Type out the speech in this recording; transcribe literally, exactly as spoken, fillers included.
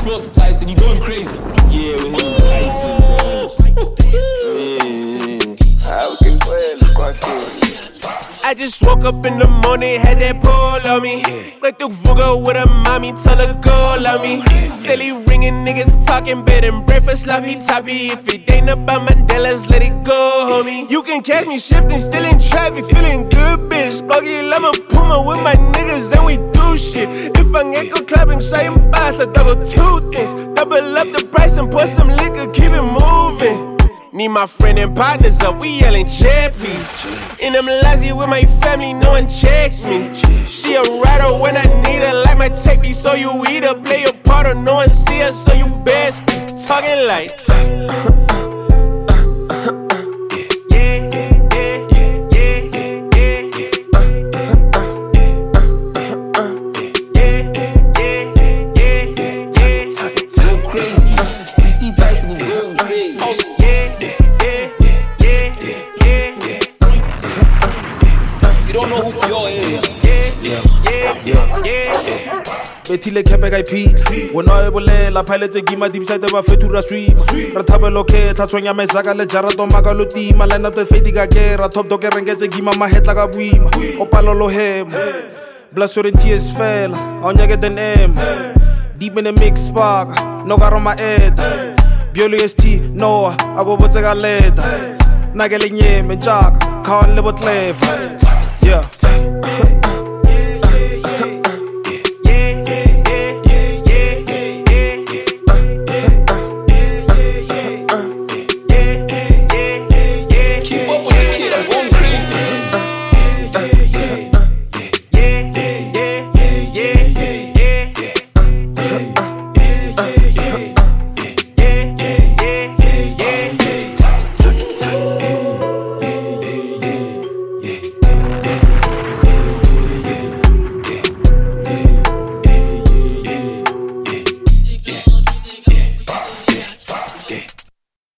smells to Tyson, you going crazy. Yeah, with him Tyson, bro. I just woke up in the morning, had that pull on me. Went through Vuga with a mommy, tell her go love me. Silly ringing niggas talking bed and breakfast, sloppy toppy. If it ain't about Mandela's, let it go, homie. You can catch me shifting, still in traffic, feeling good, bitch. Buggy lava Puma with my niggas, and we do shit. If I ain't go clapping, saying bath, I double two things. Double up the price and pour some liquor, keep it moving. Need my friend and partners up, we yelling check please. And I'm lazy with my family, no one checks me. She a rider when I need her, like my techie, so you eat her. Play your part or no one see her, so you best talking like Betile kepe ka ipita wena e bolela pilotse gima deep side ba fetura swim ra thabelo ke tlhatsweng ya mesaka le jarato maka lo tima line up the fade ka ke ra top dog e rengetse gima mahetla ka buima o palolo hema blast your tears fella on ya get an m deep in the mix spark no got on my head Biolo S T no I go botse ka leta na ke le nyeme njaka khan le botleva yeah